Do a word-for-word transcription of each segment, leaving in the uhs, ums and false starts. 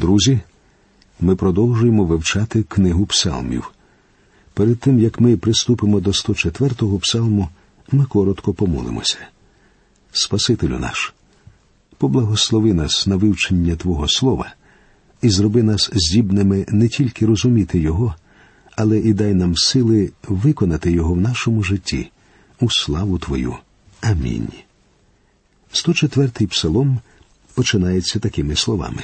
Друзі, ми продовжуємо вивчати книгу псалмів. Перед тим, як ми приступимо до сто четвертого псалму, ми коротко помолимося. Спасителю наш, поблагослови нас на вивчення Твого Слова і зроби нас здібними не тільки розуміти Його, але і дай нам сили виконати Його в нашому житті, у славу Твою. Амінь. сто четвертий псалом починається такими словами.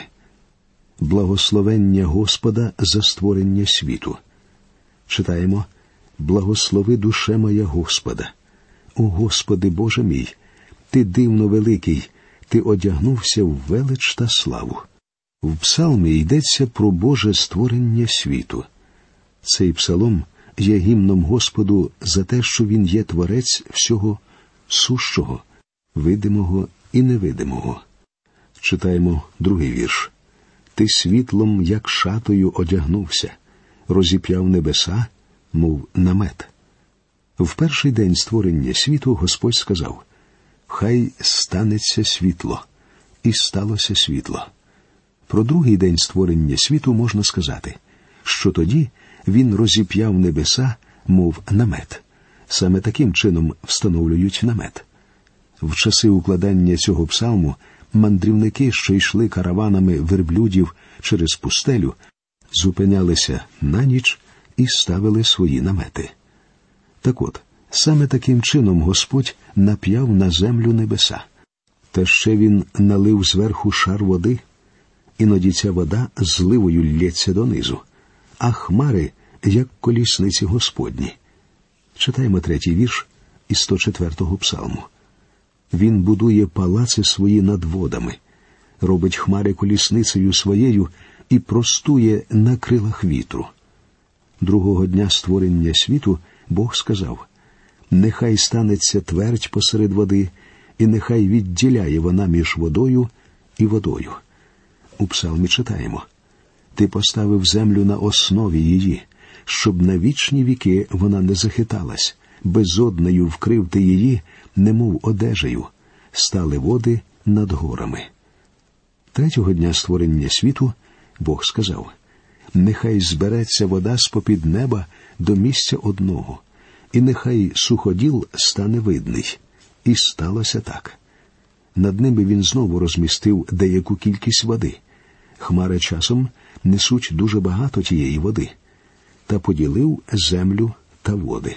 Благословення Господа за створення світу. Читаємо: «Благослови душе моя Господа. О Господи Боже мій, Ти дивно великий, Ти одягнувся в велич та славу». В псалмі йдеться про Боже створення світу. Цей псалом є гімном Господу за те, що Він є творець всього сущого, видимого і невидимого. Читаємо другий вірш. «Ти світлом, як шатою, одягнувся, розіп'яв небеса, мов намет». В перший день створення світу Господь сказав: «Хай станеться світло». І сталося світло. Про другий день створення світу можна сказати, що тоді Він розіп'яв небеса, мов намет. Саме таким чином встановлюють намет. В часи укладання цього псалму мандрівники, що йшли караванами верблюдів через пустелю, зупинялися на ніч і ставили свої намети. Так от, саме таким чином Господь нап'яв на землю небеса. Та ще Він налив зверху шар води, іноді ця вода зливою лється донизу, а хмари, як колісниці Господні. Читаємо третій вірш із сто четвертого псалму. «Він будує палаци свої над водами, робить хмари колісницею своєю і простує на крилах вітру». Другого дня створення світу Бог сказав: «Нехай станеться твердь посеред води, і нехай відділяє вона між водою і водою». У псалмі читаємо: «Ти поставив землю на основі її, щоб на вічні віки вона не захиталась, безоднею вкрив ти її, немов одежею, стали води над горами». Третього дня створення світу Бог сказав: «Нехай збереться вода з-попід неба до місця одного, і нехай суходіл стане видний». І сталося так. Над ними Він знову розмістив деяку кількість води. Хмари часом несуть дуже багато тієї води. Та поділив землю та води.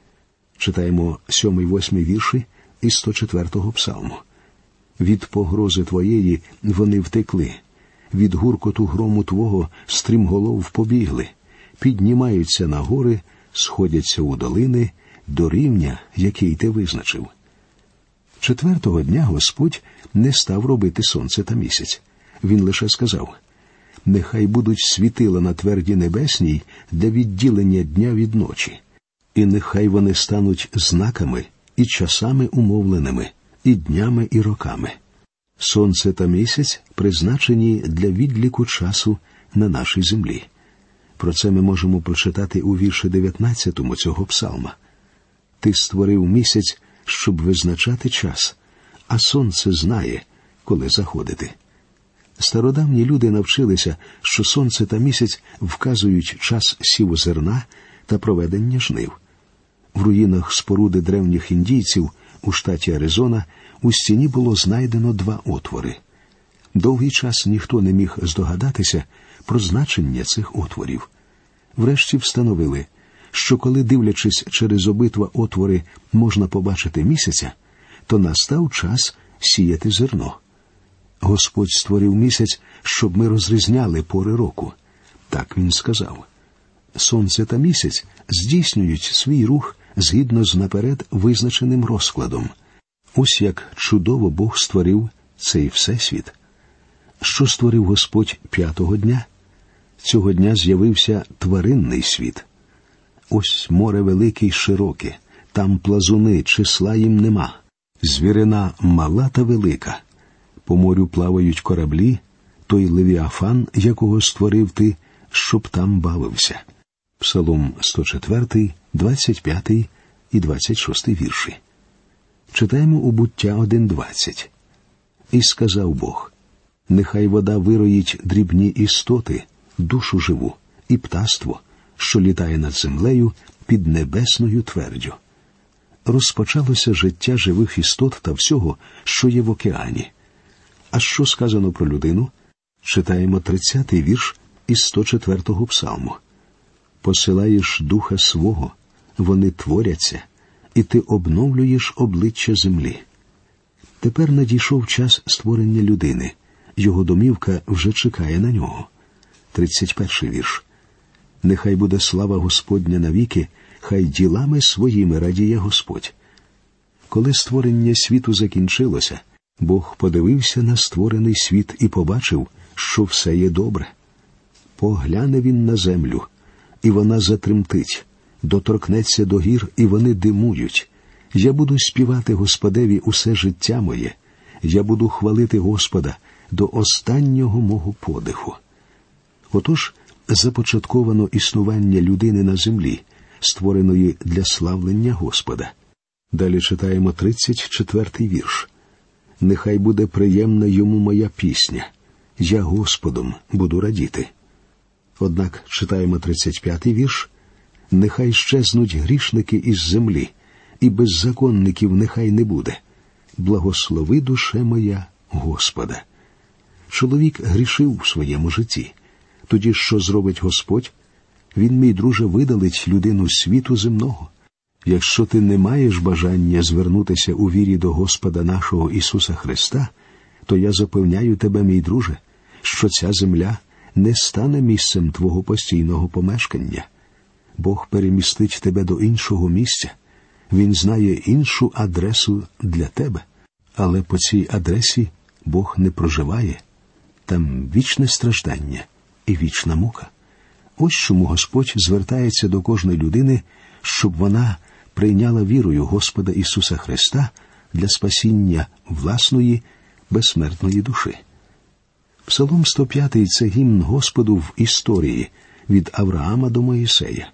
Читаємо сьомий-восьмий вірші із сто четвертого псалму. «Від погрози Твоєї вони втекли, від гуркоту грому Твого стрімголов побігли, піднімаються на гори, сходяться у долини, до рівня, який Ти визначив». Четвертого дня Господь не став робити сонце та місяць. Він лише сказав: «Нехай будуть світила на тверді небесній для відділення дня від ночі, і нехай вони стануть знаками і часами умовленими, і днями, і роками». Сонце та місяць призначені для відліку часу на нашій землі. Про це ми можемо прочитати у вірші дев'ятнадцятому цього псалма. «Ти створив місяць, щоб визначати час, а сонце знає, коли заходити». Стародавні люди навчилися, що сонце та місяць вказують час сіву зерна та проведення жнив. В руїнах споруди древніх індійців у штаті Аризона у стіні було знайдено два отвори. Довгий час ніхто не міг здогадатися про значення цих отворів. Врешті встановили, що коли, дивлячись через обидва отвори, можна побачити місяця, то настав час сіяти зерно. Господь створив місяць, щоб ми розрізняли пори року. Так Він сказав. Сонце та місяць здійснюють свій рух згідно з наперед визначеним розкладом. Ось як чудово Бог створив цей всесвіт. Що створив Господь п'ятого дня? Цього дня з'явився тваринний світ. Ось море велике й широке, там плазуни, числа їм нема. Звірина мала та велика. По морю плавають кораблі, той Левіафан, якого створив ти, щоб там бавився. Псалом сто четвертий, двадцять п'ятий і двадцять шостий вірші. Читаємо у Буття один двадцять. «І сказав Бог: Нехай вода вироїть дрібні істоти, душу живу і птаство, що літає над землею під небесною твердю. Розпочалося життя живих істот та всього, що є в океані. А що сказано про людину? Читаємо тридцятий вірш із сто четвертого псалму. «Посилаєш духа свого, вони творяться, і ти обновлюєш обличчя землі». Тепер надійшов час створення людини. Його домівка вже чекає на нього. тридцять перший вірш. «Нехай буде слава Господня навіки, хай ділами своїми радіє Господь». Коли створення світу закінчилося, Бог подивився на створений світ і побачив, що все є добре. Погляне він на землю, і вона затремтить, доторкнеться до гір, і вони димують. Я буду співати Господеві усе життя моє, я буду хвалити Господа до останнього мого подиху. Отож, започатковано існування людини на землі, створеної для славлення Господа. Далі читаємо тридцять четвертий вірш. «Нехай буде приємна йому моя пісня, я Господом буду радіти». Однак читаємо тридцять п'ятий вірш. «Нехай щезнуть грішники із землі, і беззаконників нехай не буде. Благослови душе моя Господа». Чоловік грішив у своєму житті. Тоді що зробить Господь? Він, мій друже, видалить людину з світу земного. Якщо ти не маєш бажання звернутися у вірі до Господа нашого Ісуса Христа, то я запевняю тебе, мій друже, що ця земля не стане місцем твого постійного помешкання. Бог перемістить тебе до іншого місця. Він знає іншу адресу для тебе. Але по цій адресі Бог не проживає. Там вічне страждання і вічна мука. Ось чому Господь звертається до кожної людини, щоб вона прийняла вірою Господа Ісуса Христа для спасіння власної безсмертної душі. Псалом сто п'ятий – це гімн Господу в історії від Авраама до Моїсея.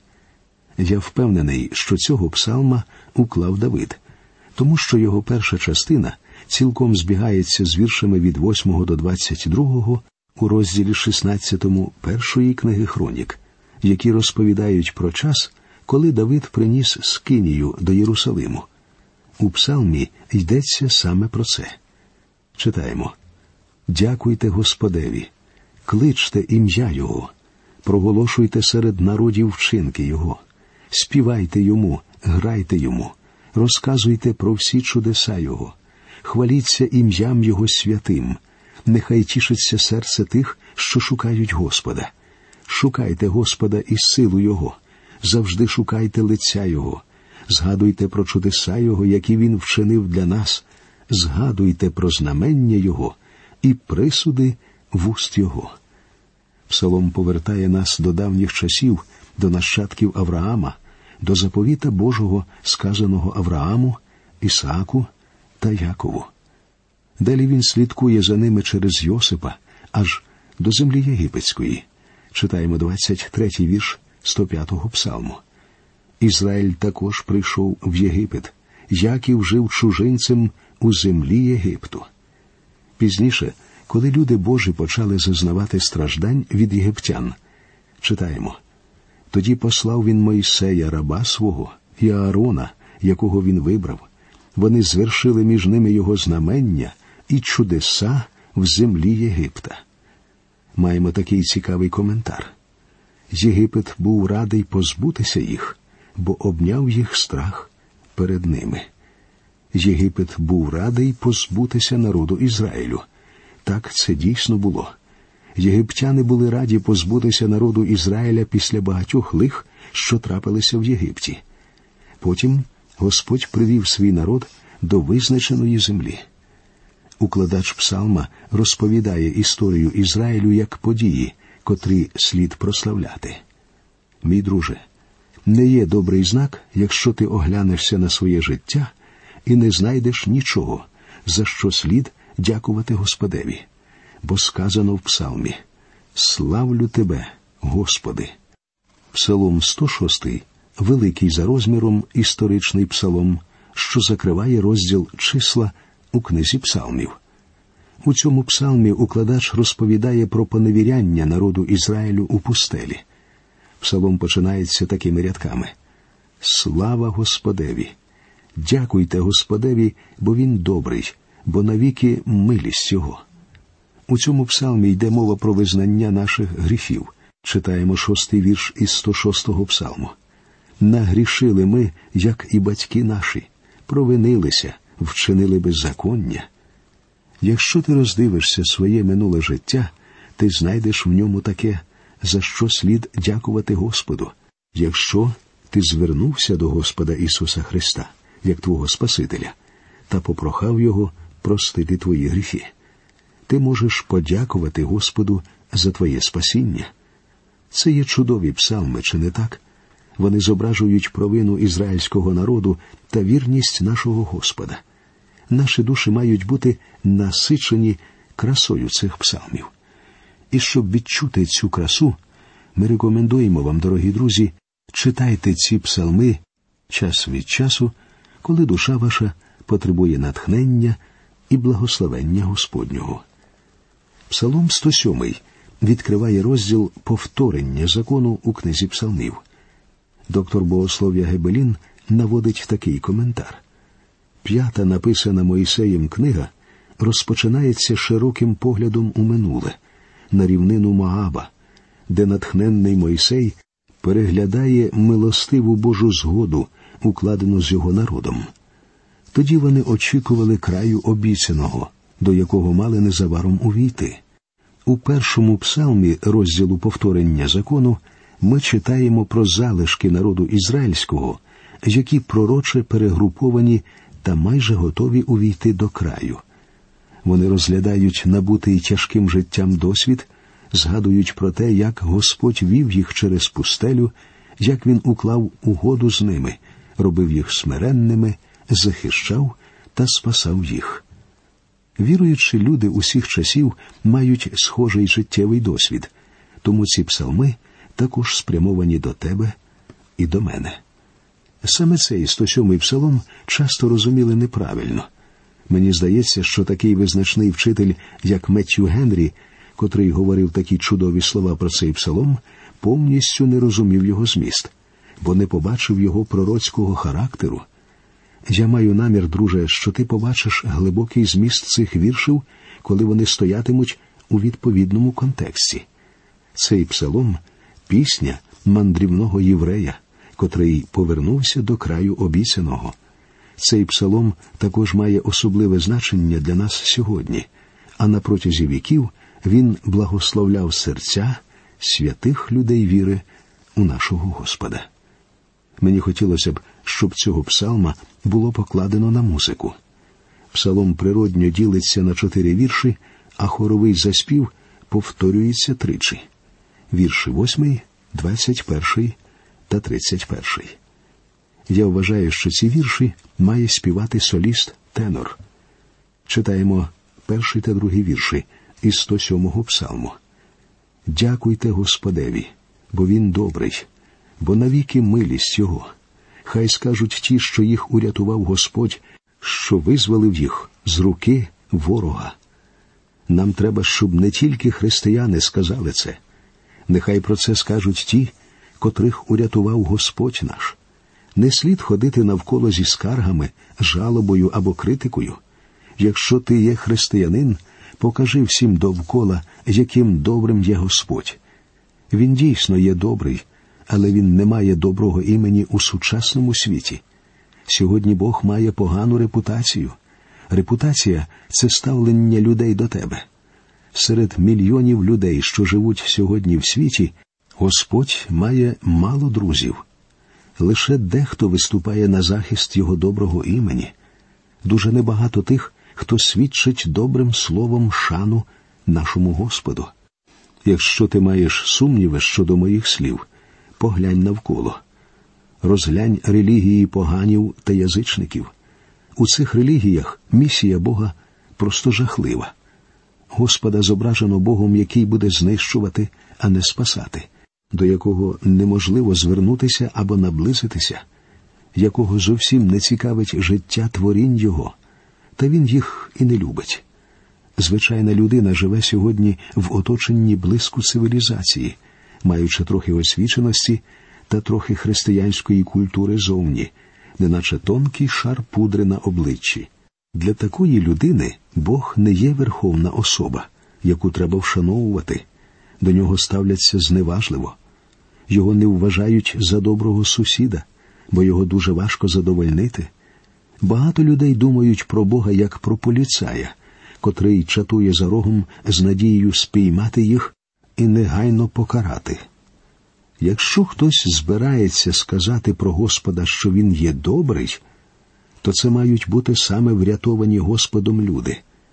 Я впевнений, що цього псалма уклав Давид, тому що його перша частина цілком збігається з віршами від восьмого до двадцять другого у розділі шістнадцятому першої книги Хронік, які розповідають про час, коли Давид приніс скинію до Єрусалиму. У псалмі йдеться саме про це. Читаємо. «Дякуйте Господеві, кличте ім'я Його, проголошуйте серед народів вчинки Його, співайте Йому, грайте Йому, розказуйте про всі чудеса Його, хваліться ім'ям Його святим, нехай тішиться серце тих, що шукають Господа. Шукайте Господа із силу Його, завжди шукайте лиця Його, згадуйте про чудеса Його, які Він вчинив для нас, згадуйте про знамення Його і присуди вуст Його». Псалом повертає нас до давніх часів, до нащадків Авраама, до заповіта Божого, сказаного Аврааму, Ісааку та Якову. Далі він слідкує за ними через Йосипа, аж до землі єгипетської. Читаємо двадцять третій вірш сто п'ятого псалму. «Ізраїль також прийшов в Єгипет, Яків жив чужинцем у землі Єгипту». Пізніше, коли люди Божі почали зазнавати страждань від єгиптян, читаємо. «Тоді послав він Мойсея, раба свого, і Аарона, якого він вибрав. Вони звершили між ними його знамення і чудеса в землі Єгипта». Маємо такий цікавий коментар. Єгипет був радий позбутися їх, бо обняв їх страх перед ними. Єгипет був радий позбутися народу Ізраїлю. Так це дійсно було. Єгиптяни були раді позбутися народу Ізраїля після багатьох лих, що трапилися в Єгипті. Потім Господь привів свій народ до визначеної землі. Укладач псалма розповідає історію Ізраїлю як події, котрі слід прославляти. Мій друже, не є добрий знак, якщо ти оглянешся на своє життя і не знайдеш нічого, за що слід дякувати Господеві. Бо сказано в псалмі «Славлю Тебе, Господи». Псалом сто шостий – великий за розміром історичний псалом, що закриває розділ «Числа» у книзі псалмів. У цьому псалмі укладач розповідає про поневіряння народу Ізраїлю у пустелі. Псалом починається такими рядками: «Слава Господеві! Дякуйте Господеві, бо Він добрий, бо навіки милість Його». У цьому псалмі йде мова про визнання наших гріхів. Читаємо шостий вірш із сто шостого псалму. «Нагрішили ми, як і батьки наші, провинилися, вчинили беззаконня». Якщо ти роздивишся своє минуле життя, ти знайдеш в ньому таке, за що слід дякувати Господу. Якщо ти звернувся до Господа Ісуса Христа, як твого Спасителя, та попрохав Його простити твої гріхи, ти можеш подякувати Господу за твоє спасіння. Це є чудові псалми, чи не так? Вони зображують провину ізраїльського народу та вірність нашого Господа. Наші душі мають бути насичені красою цих псалмів. І щоб відчути цю красу, ми рекомендуємо вам, дорогі друзі, читайте ці псалми час від часу, коли душа ваша потребує натхнення і благословення Господнього. Псалом сто сьомий відкриває розділ «Повторення закону» у книзі псалмів. Доктор богослов'я Гебелін наводить такий коментар. П'ята написана Мойсеєм книга розпочинається широким поглядом у минуле, на рівнину Моаба, де натхненний Мойсей переглядає милостиву Божу згоду, укладену з його народом. Тоді вони очікували краю обіцяного, до якого мали незабаром увійти. У першому псалмі розділу «Повторення закону» ми читаємо про залишки народу ізраїльського, які пророче перегруповані та майже готові увійти до краю. Вони розглядають набутий тяжким життям досвід, згадують про те, як Господь вів їх через пустелю, як Він уклав угоду з ними, робив їх смиренними, захищав та спасав їх. Віруючі люди усіх часів мають схожий життєвий досвід, тому ці псалми також спрямовані до тебе і до мене. Саме цей сто сьомий псалом часто розуміли неправильно. Мені здається, що такий визначний вчитель, як Меттью Генрі, котрий говорив такі чудові слова про цей псалом, повністю не розумів його зміст, бо не побачив його пророцького характеру. Я маю намір, друже, що ти побачиш глибокий зміст цих віршів, коли вони стоятимуть у відповідному контексті. Цей псалом – пісня мандрівного єврея, котрий повернувся до краю обіцяного. Цей псалом також має особливе значення для нас сьогодні, а на протязі віків він благословляв серця святих людей віри у нашого Господа. Мені хотілося б, щоб цього псалма було покладено на музику. Псалом природньо ділиться на чотири вірші, а хоровий заспів повторюється тричі. Вірші восьмий, двадцять перший та тридцять перший. Я вважаю, що ці вірші має співати соліст-тенор. Читаємо перший та другий вірші із сто сьомого псалму. «Дякуйте Господеві, бо Він добрий, бо навіки милість Його. Хай скажуть ті, що їх урятував Господь, що визволив їх з руки ворога». Нам треба, щоб не тільки християни сказали це. Нехай про це скажуть ті, котрих урятував Господь наш. Не слід ходити навколо зі скаргами, жалобою або критикою. Якщо ти є християнин, покажи всім довкола, яким добрим є Господь. Він дійсно є добрий, але він не має доброго імені у сучасному світі. Сьогодні Бог має погану репутацію. Репутація – це ставлення людей до тебе. Серед мільйонів людей, що живуть сьогодні в світі, Господь має мало друзів. Лише дехто виступає на захист Його доброго імені. Дуже небагато тих, хто свідчить добрим словом шану нашому Господу. Якщо ти маєш сумніви щодо моїх слів, поглянь навколо. Розглянь релігії поганів та язичників. У цих релігіях місія Бога просто жахлива. Господа зображено Богом, який буде знищувати, а не спасати, до якого неможливо звернутися або наблизитися, якого зовсім не цікавить життя творінь Його, та Він їх і не любить. Звичайна людина живе сьогодні в оточенні блиску цивілізації, маючи трохи освіченості та трохи християнської культури зовні, неначе тонкий шар пудри на обличчі. Для такої людини Бог не є верховна особа, яку треба вшановувати. До нього ставляться зневажливо. Його не вважають за доброго сусіда, бо його дуже важко задовольнити. Багато людей думають про Бога як про поліцая, котрий чатує за рогом з надією спіймати їх і негайно покарати. Якщо хтось збирається сказати про Господа, що Він є добрий, то це мають бути саме врятовані Господом люди.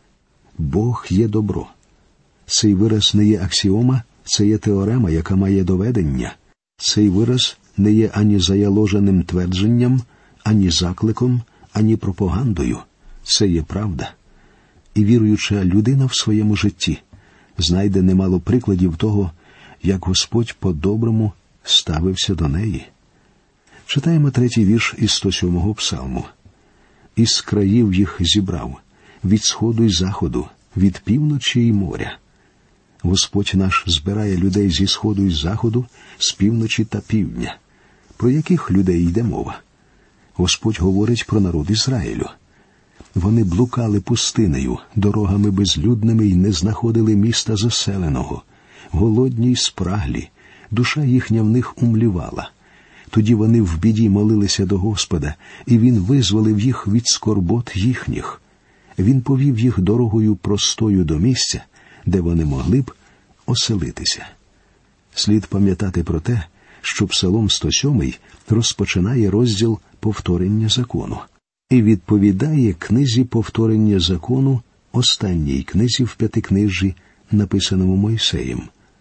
Бог є добро. Цей вираз не є аксіома, це є теорема, яка має доведення. Цей вираз не є ані заяложеним твердженням, ані закликом, ані пропагандою. Це є правда. І віруюча людина в своєму житті знайде немало прикладів того, як Господь по-доброму ставився до неї. Читаємо третій вірш із сто сьомого псалму. «Із країв їх зібрав, від сходу й заходу, від півночі й моря». Господь наш збирає людей зі сходу й заходу, з півночі та півдня. Про яких людей йде мова? Господь говорить про народ Ізраїлю. Вони блукали пустинею, дорогами безлюдними й не знаходили міста заселеного. Голодні й спраглі, душа їхня в них умлівала. Тоді вони в біді молилися до Господа, і Він визволив їх від скорбот їхніх. Він повів їх дорогою простою до місця, де вони могли б оселитися. Слід пам'ятати про те, що Псалом сто сьомий розпочинає розділ повторення закону і відповідає книзі повторення закону, останній книзі в п'ятикнижжі, написаному Мойсеєм.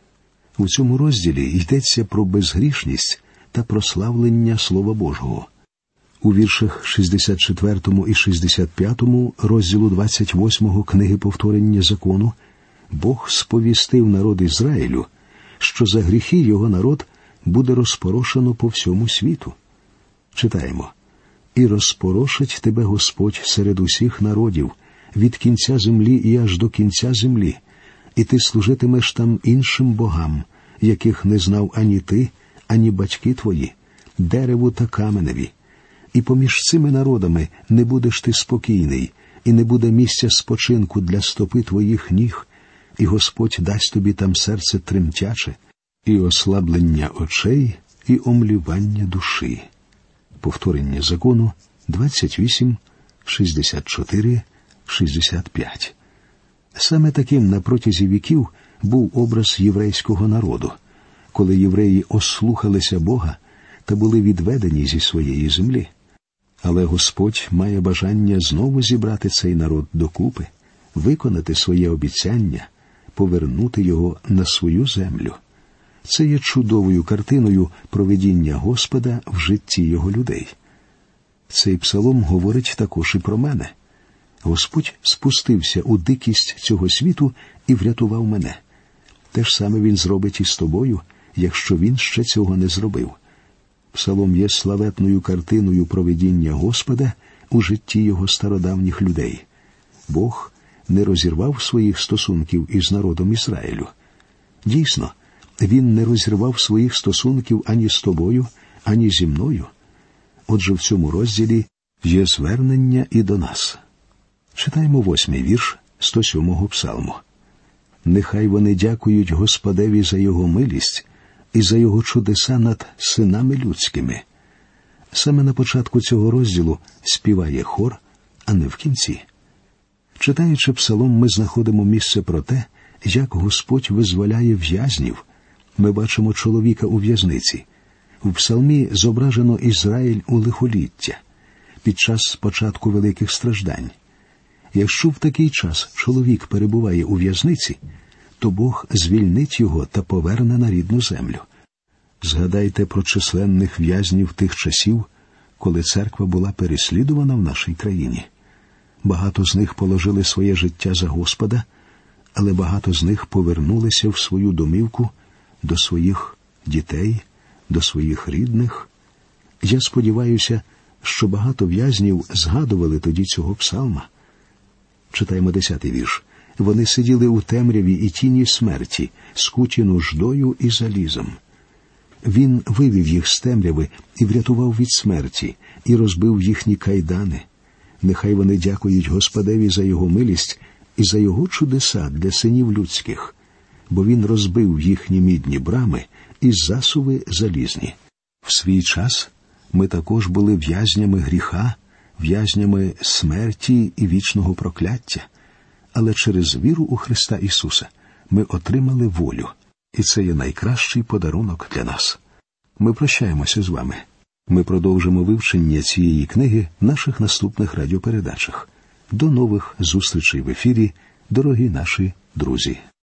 У цьому розділі йдеться про безгрішність та прославлення Слова Божого. У віршах шістдесят четвертому і шістдесят п'ятому розділу двадцять восьмого книги повторення закону Бог сповістив народ Ізраїлю, що за гріхи його народ буде розпорошено по всьому світу. Читаємо. «І розпорошить тебе Господь серед усіх народів, від кінця землі і аж до кінця землі, і ти служитимеш там іншим богам, яких не знав ані ти, ані батьки твої, дереву та каменеві. І поміж цими народами не будеш ти спокійний, і не буде місця спочинку для стопи твоїх ніг, і Господь дасть тобі там серце тремтяче, і ослаблення очей, і омлівання душі». Повторення закону двадцять вісім, шістдесят чотири, шістдесят п'ять. Саме таким на протязі віків був образ єврейського народу, коли євреї ослухалися Бога та були відведені зі своєї землі. Але Господь має бажання знову зібрати цей народ докупи, виконати своє обіцяння, повернути його на свою землю. Це є чудовою картиною провидіння Господа в житті його людей. Цей псалом говорить також і про мене. Господь спустився у дикість цього світу і врятував мене. Те ж саме Він зробить і з тобою, якщо Він ще цього не зробив. Псалом є славетною картиною провидіння Господа у житті його стародавніх людей. Бог не розірвав своїх стосунків із народом Ізраїлю. Дійсно, Він не розірвав своїх стосунків ані з тобою, ані зі мною. Отже, в цьому розділі є звернення і до нас. Читаємо восьмий вірш сто сьомого псалму. «Нехай вони дякують Господеві за його милість і за його чудеса над синами людськими». Саме на початку цього розділу співає хор, а не в кінці. Читаючи псалом, ми знаходимо місце про те, як Господь визволяє в'язнів. Ми бачимо чоловіка у в'язниці. В псалмі зображено Ізраїль у лихоліття, під час початку великих страждань. Якщо в такий час чоловік перебуває у в'язниці, то Бог звільнить його та поверне на рідну землю. Згадайте про численних в'язнів тих часів, коли церква була переслідувана в нашій країні. Багато з них положили своє життя за Господа, але багато з них повернулися в свою домівку до своїх дітей, до своїх рідних. Я сподіваюся, що багато в'язнів згадували тоді цього псалма. Читаємо десятий вірш. Вони сиділи у темряві і тіні смерті, скуті нуждою і залізом. Він вивів їх з темряви і врятував від смерті, і розбив їхні кайдани. Нехай вони дякують Господеві за його милість і за його чудеса для синів людських, бо він розбив їхні мідні брами і засуви залізні. В свій час ми також були в'язнями гріха, в'язнями смерті і вічного прокляття. Але через віру у Христа Ісуса ми отримали волю, і це є найкращий подарунок для нас. Ми прощаємося з вами. Ми продовжимо вивчення цієї книги в наших наступних радіопередачах. До нових зустрічей в ефірі, дорогі наші друзі!